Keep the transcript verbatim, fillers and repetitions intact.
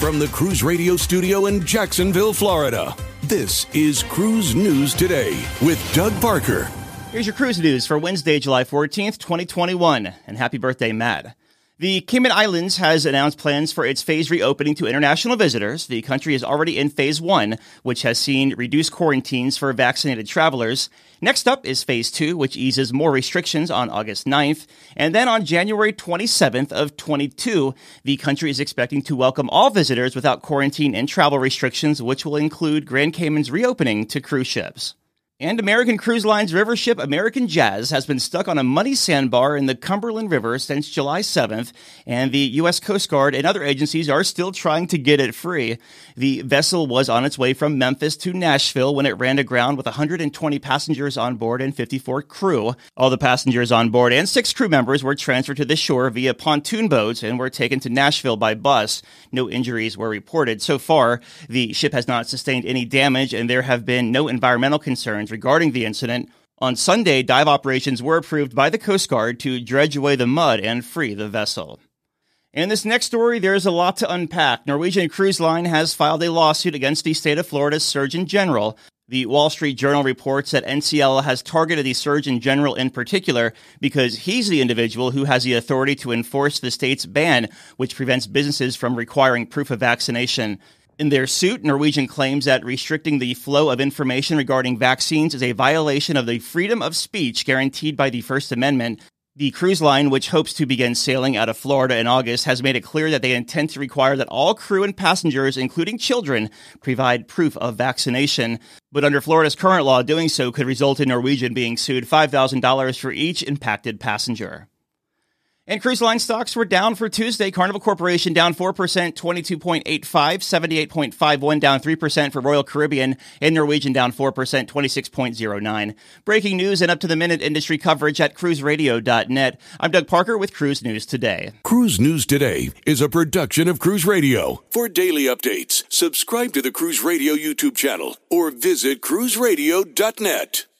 From the Cruise Radio studio in Jacksonville, Florida, this is Cruise News Today with Doug Parker. Here's your cruise news for Wednesday, July fourteenth, twenty twenty-one. And happy birthday, Matt. The Cayman Islands has announced plans for its phase reopening to international visitors. The country is already in phase one, which has seen reduced quarantines for vaccinated travelers. Next up is phase two, which eases more restrictions on August ninth. And then on January twenty-seventh of twenty-two, the country is expecting to welcome all visitors without quarantine and travel restrictions, which will include Grand Cayman's reopening to cruise ships. And American Cruise Line's river ship American Jazz has been stuck on a muddy sandbar in the Cumberland River since July seventh, and the U S Coast Guard and other agencies are still trying to get it free. The vessel was on its way from Memphis to Nashville when it ran aground with one hundred twenty passengers on board and fifty-four crew. All the passengers on board and six crew members were transferred to the shore via pontoon boats and were taken to Nashville by bus. No injuries were reported. So far, the ship has not sustained any damage, and there have been no environmental concerns regarding the incident. On Sunday, dive operations were approved by the Coast Guard to dredge away the mud and free the vessel. In this next story, there's a lot to unpack. Norwegian Cruise Line has filed a lawsuit against the state of Florida's Surgeon General. The Wall Street Journal reports that N C L has targeted the Surgeon General in particular because he's the individual who has the authority to enforce the state's ban, which prevents businesses from requiring proof of vaccination. In their suit, Norwegian claims that restricting the flow of information regarding vaccines is a violation of the freedom of speech guaranteed by the First Amendment. The cruise line, which hopes to begin sailing out of Florida in August, has made it clear that they intend to require that all crew and passengers, including children, provide proof of vaccination. But under Florida's current law, doing so could result in Norwegian being sued five thousand dollars for each impacted passenger. And cruise line stocks were down for Tuesday. Carnival Corporation down four percent, twenty-two point eight five. seventy-eight point five one down three percent for Royal Caribbean. And Norwegian down four percent, twenty-six point zero nine. Breaking news and up-to-the-minute industry coverage at cruise radio dot net. I'm Doug Parker with Cruise News Today. Cruise News Today is a production of Cruise Radio. For daily updates, subscribe to the Cruise Radio YouTube channel or visit cruise radio dot net.